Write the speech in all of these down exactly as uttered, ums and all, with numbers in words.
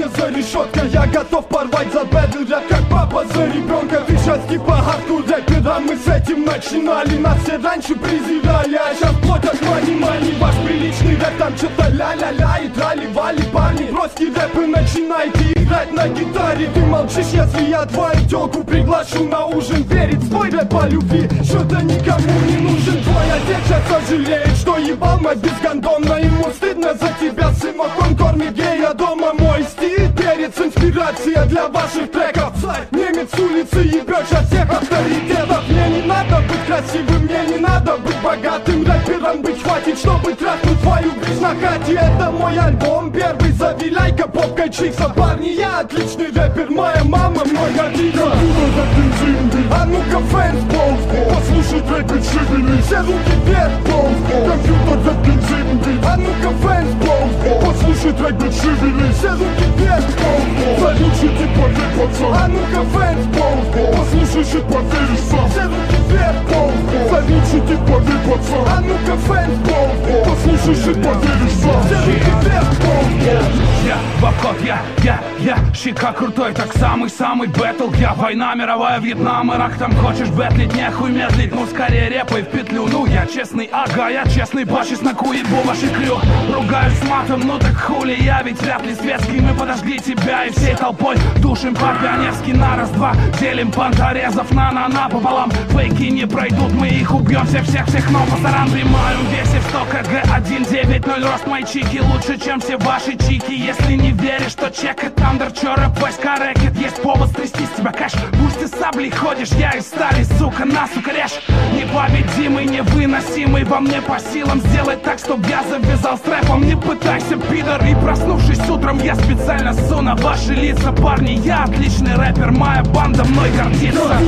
сегодня за решеткой. Я готов порвать за бэдл рэп, как папа за ребенка. Ты сейчас типа хардкор рэпера, мы с этим начинали. Нас все раньше презирали, а сейчас плоть от мани-мани. Ваш приличный рэп там что-то ля-ля-ля и трали-вали. Парни, русский рэп и начинайте играть на гитаре. Ты молчишь, если я твою тёлку приглашу на ужин. Верить в твой рэп по любви, что-то никому не нужен. Твой отец сейчас сожалеет, что ебал мать безгондонно. Ему стыдно за тебя, сынок, он кормит гея дома. Мой стиль, перец, инспирация для ваших треков. Немец с улицы ебёшь от всех авторитетов. Мне не надо быть красивым, мне не надо быть богатым. Рэпером быть хватит, чтобы трахнуть твою бич на хате. Это мой альбом первый, завиляй-ка попкой чикса. Парни, я отличный рэпер, моя мама мой гордится. А ну-ка, фэнс, послушай трек и шевели. Все руки вверх, компьютер за бензин бит. А ну-ка, фэнс, послушай трек и шевели. Все руки вверх, залючий типа ты пацан. А ну-ка, фэнс, послушай шит, поверишь сам. Все руки вверх, залючий типа ты пацан. А ну-ка, фэнс, послушай шит, поверишь сам. Все руки вверх, я в обход, я, я, я Щека крутой, так самый-самый бэтл. Я война мировая, Вьетнам, Ирак. Там хочешь бэтлить, нехуй медлить. Ну скорее репай в петлю. Ну я честный, ага, я честный. Башись на куебу, ваши крю. Ругаюсь с матом, ну так хули. Я ведь вряд ли светский. Мы подожгли тебя и всей толпой душим по-пионерски на раз-два. Делим понторезов на-на-на пополам. Фейки не пройдут, мы их убьем всех-всех-всех. Но пасаран примаю весе в сто кг. один девять ноль рост мои чики. Лучше, чем все ваши чики. Если не веришь, то чекай Тандер, чё рэп, войска рэкет. Есть повод стрясти с тебя кэш. Пусть ты саблей ходишь, я из стали, сука, на, сука, режь. Непобедимый, невыносимый, во мне по силам сделать так, чтоб я завязал с рэпом. Не пытайся, пидор, и проснувшись утром, я специально ссу на ваши лица. Парни, я отличный рэпер, моя банда мной гордится.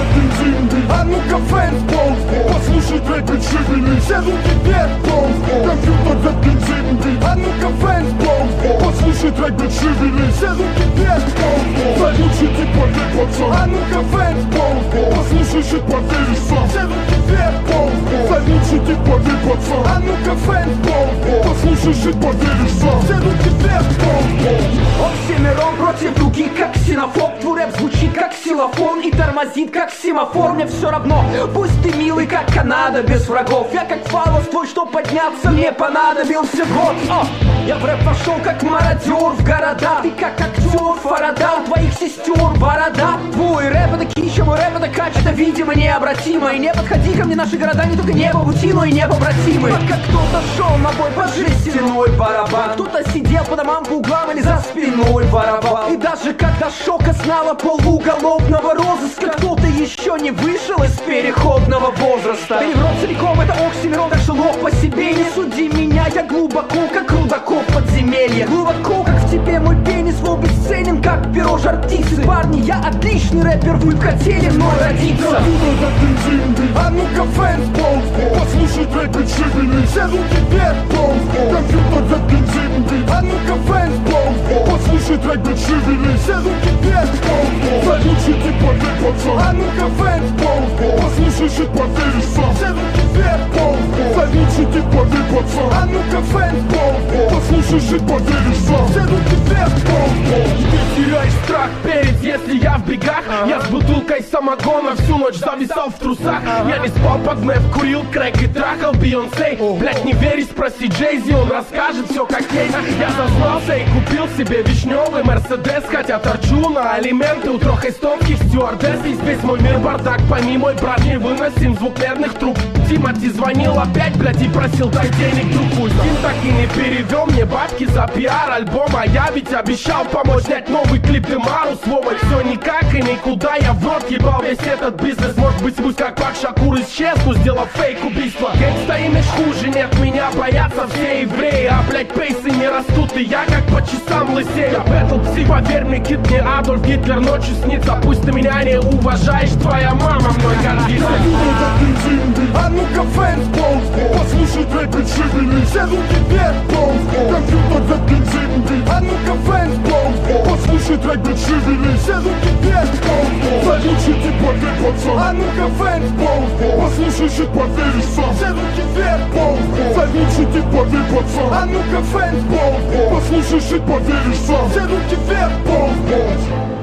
А ну-ка, фэнс, послушай трек и шевели. Все руки вверх, компьютер за бензин бит. А ну-ка, фэнс, послушай трек и шевели. Все руки вверх, залючий типа ты пацан. А ну-ка, фэнс, послушай шит, поверишь сам. Все руки вверх, залючий типа ты пацан. А ну-ка, фэнс, послушай шит, поверишь сам. Все руки вверх, он всемиром против других, как ксенофоб. Твой рэп звучит как ксилофон и тормозит, как семафор. Мне все равно, пусть ты милый, как Канада, без врагов. Я как фалос твой, чтоб подняться, мне понадобился год. О, я в рэп пошел как мародер в города. Ты как актер Фарада, у твоих сестер борода. Твой рэп это кища, мой рэп это кач. Это видимо необратимо. И не подходи ко мне, наши города не только небо пути, но и непобратимы. Пока кто-то шел на бой под жестяной барабан, кто-то сидел по домам, по углам или за спиной воровал. И даже когда шока знала полуголовного розыска, кто-то еще не вышел из переходного возраста. Ты не в рот целиком, это оксимирон, так что лох по себе. Не суди меня, я глубоко, как рудокоп подземелья. Глубоко, как в тебе мой пенис, лоб бесценен, как перо жар-птицы. Парни, я отличный рэпер, вы б хотели мной родиться. А ну-ка, фэнс, послушай трек и шевели. Все руки вверх, компьютер за бензин бит. А ну-ка, фэнс, послушай трек и шевели. Все руки вверх, залючий типа ты пацан. А ну-ка, фэнс, послушай шит, поверишь сам. Все руки вверх, залючий типа ты пацан. А ну-ка, фэнс, послушай шит, поверишь сам. Все руки вверх, ты теряешь страх перед, если я в бегах. Я с бутылкой самогона всю ночь зависал в трусах. Я не спал под мэв, курил крэк и трахал Бейонсе. Блять, не верь, спроси Джейзи, он расскажет все как есть. Я зазнался и купил себе вишневый Мерседес, хотя торчу на алименты у трех эстонских стюардесс. Здесь весь мой мир бардак, пойми, мой брат, не выносим звук медных труб. Тимати звонил опять, блять, и просил дай денег другу. Стим так и не перевел мне бабки за пиар альбома. Я ведь обещал помочь снять новый клип Демару с Вовой. Все никак и никуда, я в рот ебал весь этот бизнес. Может быть, пусть как Пак Шакур исчезну, сделав фейк убийства. Гэнгста имидж хуже, нет меня, боятся все евреи. А блять, пейсы не растут, и я как по часам лысею. Бэтл псих, поверь мне, кит, мне Адольф Гитлер ночью снится. Пусть ты меня не уважаешь, твоя мама мной гордится. А ну-ка, фэнс, послушай трек и шевели. Все руки вверх, компьютер за бензин бит. А ну-ка, фэнс, послушай трек и шевели. Все руки вверх, залючий типа ты пацан. А ну-ка, фэнс, послушай шит, поверишь сам. Все руки вверх, вверх, пол в пол. Завинчи типа ты пацан. А ну-ка фэнс, пол в пол. Послушай шит, поверишь сам. Все руки вверх, пол в пол.